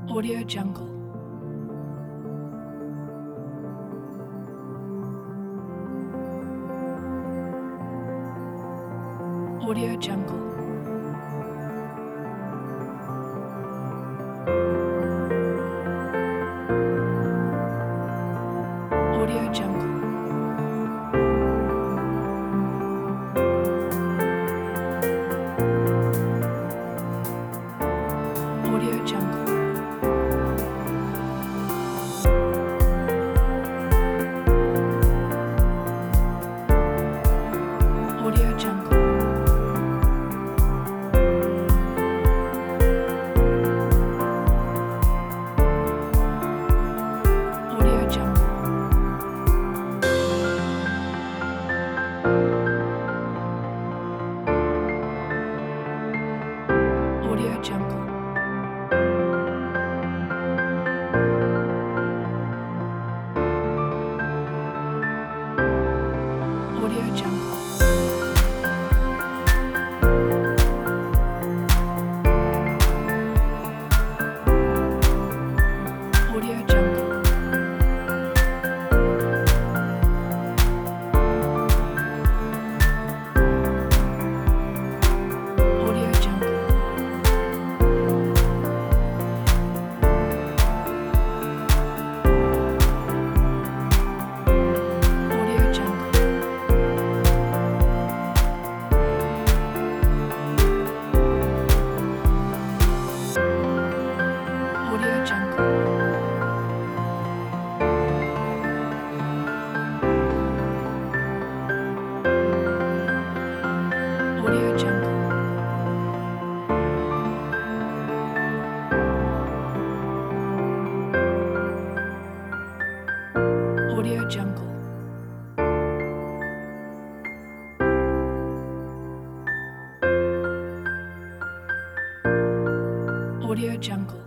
Audio Jungle. Audio Jungle. Audio Jungle. Audio Jungle. Audio Jungle. Audio Jungle. Audio Jungle. Audio Jungle. Audio Jungle. Audio Jungle. Audio Jungle. Audio Jungle. Audio Jungle. Audio Jungle. Audio Jungle.